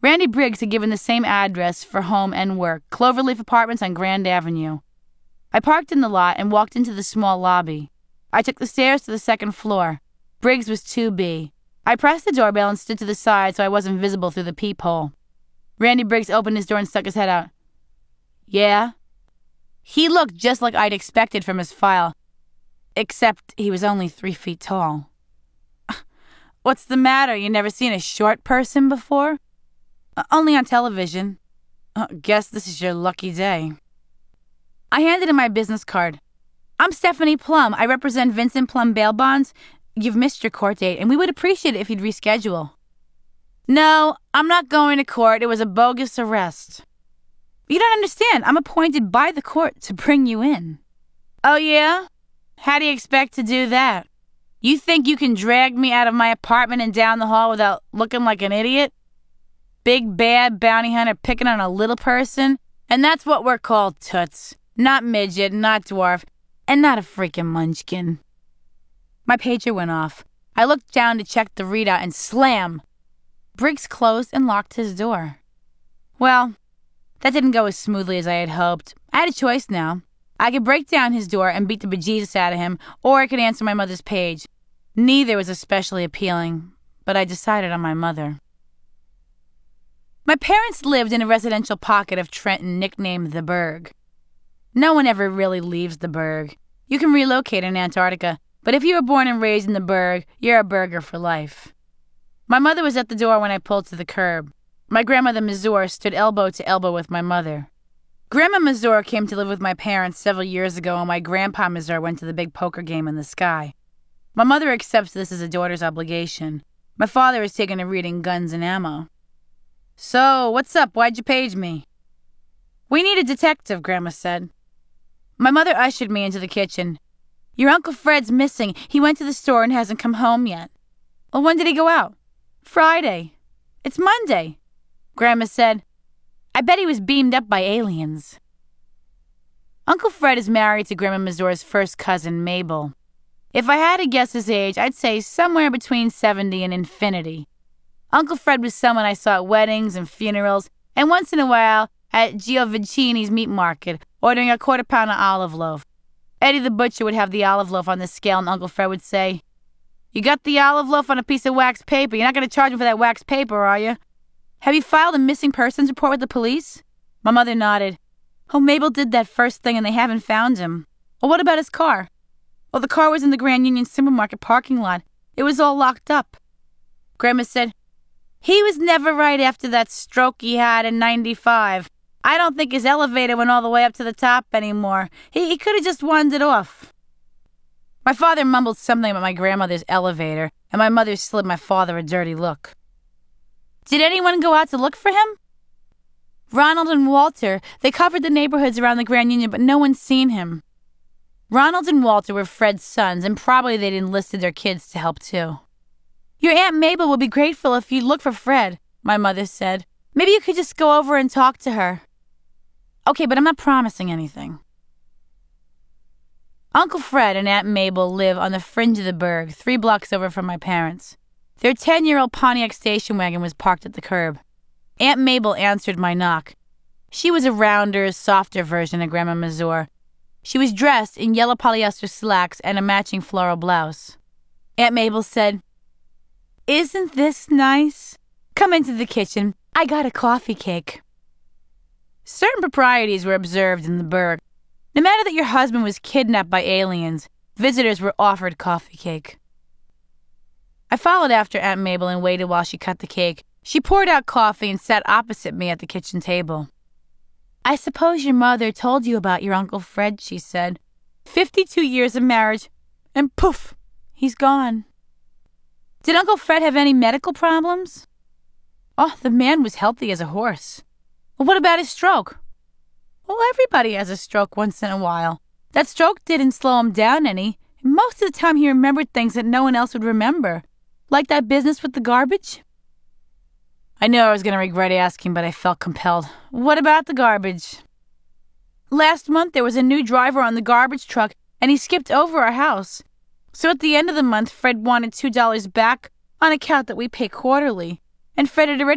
Randy Briggs had given the same address for home and work, Cloverleaf Apartments on Grand Avenue. I parked in the lot and walked into the small lobby. I took the stairs to the second floor. Briggs was 2B. I pressed the doorbell and stood to the side so I wasn't visible through the peephole. Randy Briggs opened his door and stuck his head out. Yeah? He looked just like I'd expected from his file, except he was only 3 feet tall. What's the matter? You never seen a short person before? Only on television. Guess this is your lucky day. I handed him my business card. I'm Stephanie Plum. I represent Vincent Plum Bail Bonds. You've missed your court date, and we would appreciate it if you'd reschedule. No, I'm not going to court. It was a bogus arrest. You don't understand. I'm appointed by the court to bring you in. Oh, yeah? How do you expect to do that? You think you can drag me out of my apartment and down the hall without looking like an idiot? Big, bad bounty hunter picking on a little person? And that's what we're called, toots. Not midget, not dwarf, and not a freaking munchkin. My pager went off. I looked down to check the readout and slam! Briggs closed and locked his door. Well, that didn't go as smoothly as I had hoped. I had a choice now. I could break down his door and beat the bejesus out of him, or I could answer my mother's page. Neither was especially appealing, but I decided on my mother. My parents lived in a residential pocket of Trenton nicknamed the Burg. No one ever really leaves the Burg. You can relocate in Antarctica, but if you were born and raised in the Burg, you're a burger for life. My mother was at the door when I pulled to the curb. My grandmother Mazur stood elbow to elbow with my mother. Grandma Mazur came to live with my parents several years ago, and my grandpa Mazur went to the big poker game in the sky. My mother accepts this as a daughter's obligation. My father is taking a reading guns and ammo. So, what's up? Why'd you page me? We need a detective, Grandma said. My mother ushered me into the kitchen. Your Uncle Fred's missing. He went to the store and hasn't come home yet. Well, when did he go out? Friday. It's Monday. Grandma said, I bet he was beamed up by aliens. Uncle Fred is married to Grandma Mazur's first cousin, Mabel. If I had to guess his age, I'd say somewhere between 70 and infinity. Uncle Fred was someone I saw at weddings and funerals, and once in a while at Giovacchini's meat market, ordering a quarter-pound of olive loaf. Eddie the butcher would have the olive loaf on the scale, and Uncle Fred would say, You got the olive loaf on a piece of wax paper. You're not going to charge me for that wax paper, are you? Have you filed a missing persons report with the police? My mother nodded. Oh, Mabel did that first thing, and they haven't found him. Well, what about his car? Well, the car was in the Grand Union Supermarket parking lot. It was all locked up. Grandma said, He was never right after that stroke he had in '95. I don't think his elevator went all the way up to the top anymore. He could have just wandered off. My father mumbled something about my grandmother's elevator, and my mother slid my father a dirty look. Did anyone go out to look for him? Ronald and Walter. They covered the neighborhoods around the Grand Union, but no one's seen him. Ronald and Walter were Fred's sons, and probably they'd enlisted their kids to help too. Your Aunt Mabel would be grateful if you'd look for Fred, my mother said. Maybe you could just go over and talk to her. Okay, but I'm not promising anything. Uncle Fred and Aunt Mabel live on the fringe of the Burg, 3 blocks over from my parents. Their 10-year-old Pontiac station wagon was parked at the curb. Aunt Mabel answered my knock. She was a rounder, softer version of Grandma Mazur. She was dressed in yellow polyester slacks and a matching floral blouse. Aunt Mabel said, Isn't this nice? Come into the kitchen. I got a coffee cake. Certain proprieties were observed in the Burg. No matter that your husband was kidnapped by aliens, visitors were offered coffee cake. I followed after Aunt Mabel and waited while she cut the cake. She poured out coffee and sat opposite me at the kitchen table. I suppose your mother told you about your Uncle Fred, she said. 52 years of marriage, and poof, he's gone. Did Uncle Fred have any medical problems? Oh, the man was healthy as a horse. Well, what about his stroke? Well, everybody has a stroke once in a while. That stroke didn't slow him down any. Most of the time he remembered things that no one else would remember. Like that business with the garbage? I knew I was going to regret asking, but I felt compelled. What about the garbage? Last month there was a new driver on the garbage truck, and he skipped over our house. So at the end of the month, Fred wanted $2 back on account that we pay quarterly. And Fred had already